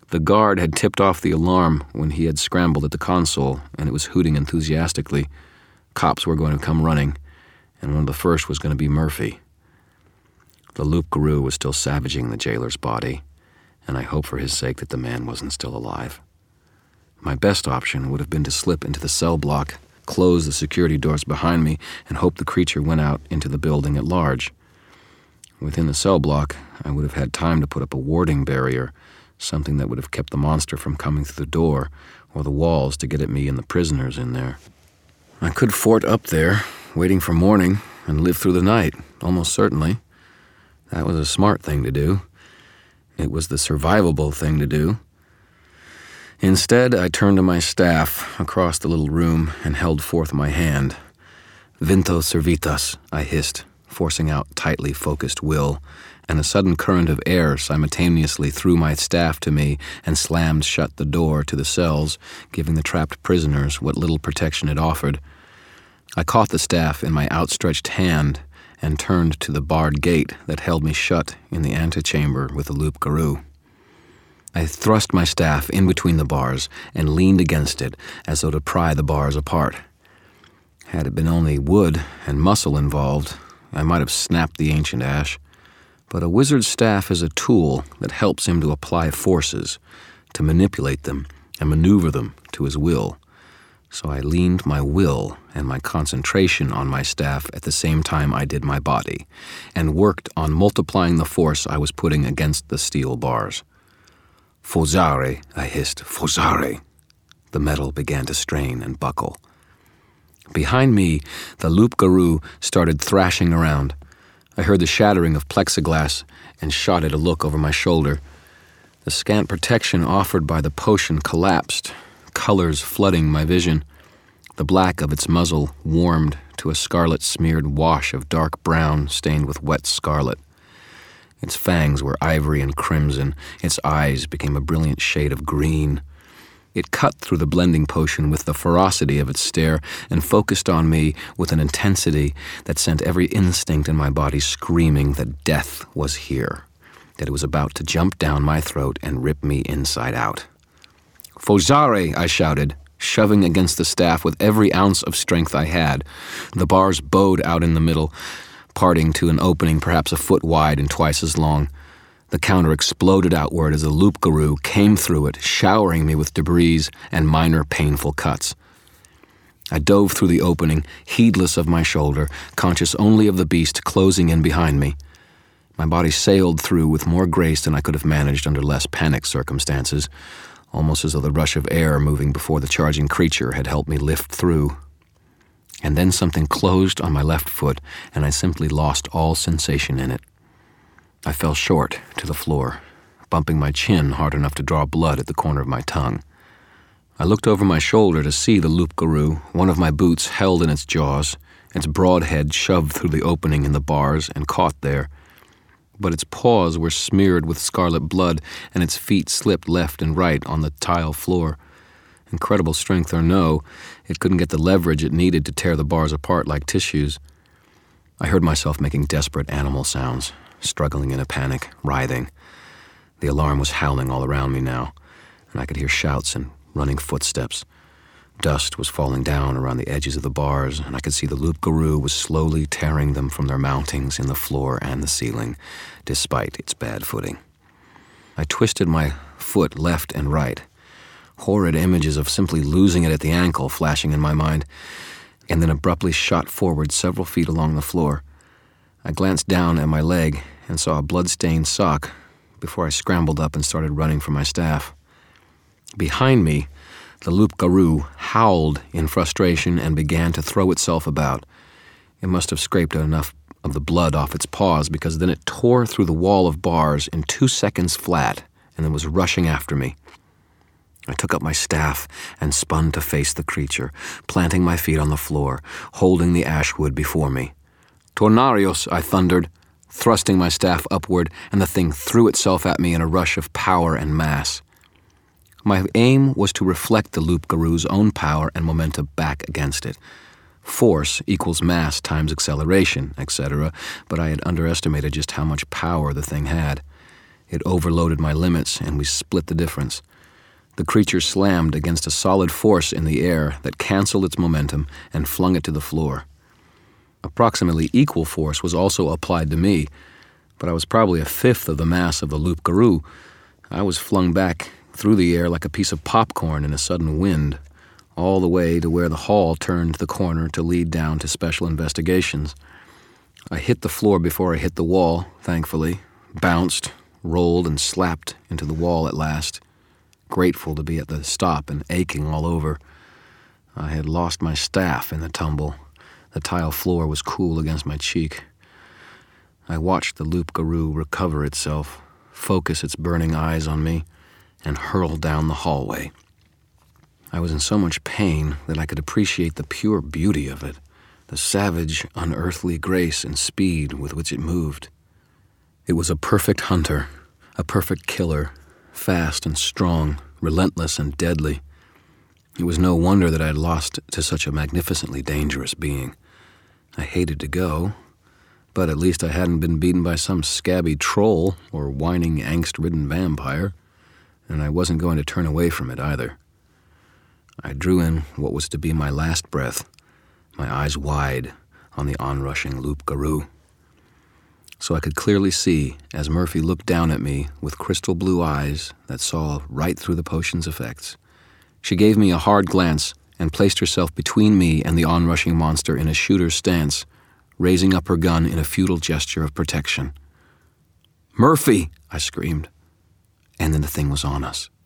The guard had tipped off the alarm when he had scrambled at the console, and it was hooting enthusiastically. Cops were going to come running, and one of the first was going to be Murphy. The loup-garou was still savaging the jailer's body, and I hoped for his sake that the man wasn't still alive. My best option would have been to slip into the cell block, close the security doors behind me, and hope the creature went out into the building at large. Within the cell block, I would have had time to put up a warding barrier, something that would have kept the monster from coming through the door or the walls to get at me and the prisoners in there. I could fort up there, waiting for morning, and live through the night, almost certainly. That was a smart thing to do. It was the survivable thing to do. Instead, I turned to my staff across the little room and held forth my hand. "Vinto servitas," I hissed, forcing out tightly focused will, and a sudden current of air simultaneously threw my staff to me and slammed shut the door to the cells, giving the trapped prisoners what little protection it offered. I caught the staff in my outstretched hand and turned to the barred gate that held me shut in the antechamber with the loup-garou. I thrust my staff in between the bars and leaned against it as though to pry the bars apart. Had it been only wood and muscle involved, I might have snapped the ancient ash. But a wizard's staff is a tool that helps him to apply forces, to manipulate them and maneuver them to his will. So I leaned my will and my concentration on my staff at the same time I did my body, and worked on multiplying the force I was putting against the steel bars. "Fosare," I hissed, "Fosare." The metal began to strain and buckle. Behind me, the loup-garou started thrashing around. I heard the shattering of plexiglass and shot at a look over my shoulder. The scant protection offered by the potion collapsed, colors flooding my vision. The black of its muzzle warmed to a scarlet-smeared wash of dark brown stained with wet scarlet. Its fangs were ivory and crimson. Its eyes became a brilliant shade of green. It cut through the blending potion with the ferocity of its stare and focused on me with an intensity that sent every instinct in my body screaming that death was here, that it was about to jump down my throat and rip me inside out. "Fosare," I shouted, shoving against the staff with every ounce of strength I had. The bars bowed out in the middle, parting to an opening perhaps a foot wide and twice as long. The counter exploded outward as the loup-garou came through it, showering me with debris and minor painful cuts. I dove through the opening, heedless of my shoulder, conscious only of the beast closing in behind me. My body sailed through with more grace than I could have managed under less panicked circumstances, almost as though the rush of air moving before the charging creature had helped me lift through. And then something closed on my left foot, and I simply lost all sensation in it. I fell short to the floor, bumping my chin hard enough to draw blood at the corner of my tongue. I looked over my shoulder to see the loup-garou, one of my boots held in its jaws, its broad head shoved through the opening in the bars and caught there. But its paws were smeared with scarlet blood, and its feet slipped left and right on the tile floor. Incredible strength or no, it couldn't get the leverage it needed to tear the bars apart like tissues. I heard myself making desperate animal sounds, struggling in a panic, writhing. The alarm was howling all around me now, and I could hear shouts and running footsteps. Dust was falling down around the edges of the bars, and I could see the loup-garou was slowly tearing them from their mountings in the floor and the ceiling, despite its bad footing. I twisted my foot left and right, horrid images of simply losing it at the ankle flashing in my mind, and then abruptly shot forward several feet along the floor. I glanced down at my leg and saw a blood-stained sock before I scrambled up and started running for my staff. Behind me, the loup-garou howled in frustration and began to throw itself about. It must have scraped enough of the blood off its paws, because then it tore through the wall of bars in 2 seconds flat and then was rushing after me. I took up my staff and spun to face the creature, planting my feet on the floor, holding the ash wood before me. "Tornarios," I thundered, thrusting my staff upward, and the thing threw itself at me in a rush of power and mass. My aim was to reflect the loup-garou's own power and momentum back against it. Force equals mass times acceleration, etc., but I had underestimated just how much power the thing had. It overloaded my limits, and we split the difference. The creature slammed against a solid force in the air that canceled its momentum and flung it to the floor. Approximately equal force was also applied to me, but I was probably a fifth of the mass of the loup-garou. I was flung back through the air like a piece of popcorn in a sudden wind, all the way to where the hall turned the corner to lead down to special investigations. I hit the floor before I hit the wall, thankfully, bounced, rolled, and slapped into the wall at last, grateful to be at the stop and aching all over. I had lost my staff in the tumble. The tile floor was cool against my cheek. I watched the loup-garou recover itself, focus its burning eyes on me, and hurl down the hallway. I was in so much pain that I could appreciate the pure beauty of it, the savage, unearthly grace and speed with which it moved. It was a perfect hunter, a perfect killer, fast and strong, relentless and deadly. It was no wonder that I had lost to such a magnificently dangerous being. I hated to go, but at least I hadn't been beaten by some scabby troll or whining, angst-ridden vampire, and I wasn't going to turn away from it either. I drew in what was to be my last breath, my eyes wide on the onrushing loup-garou. So I could clearly see, as Murphy looked down at me with crystal blue eyes that saw right through the potion's effects. She gave me a hard glance and placed herself between me and the onrushing monster in a shooter's stance, raising up her gun in a futile gesture of protection. "Murphy!" I screamed. And then the thing was on us.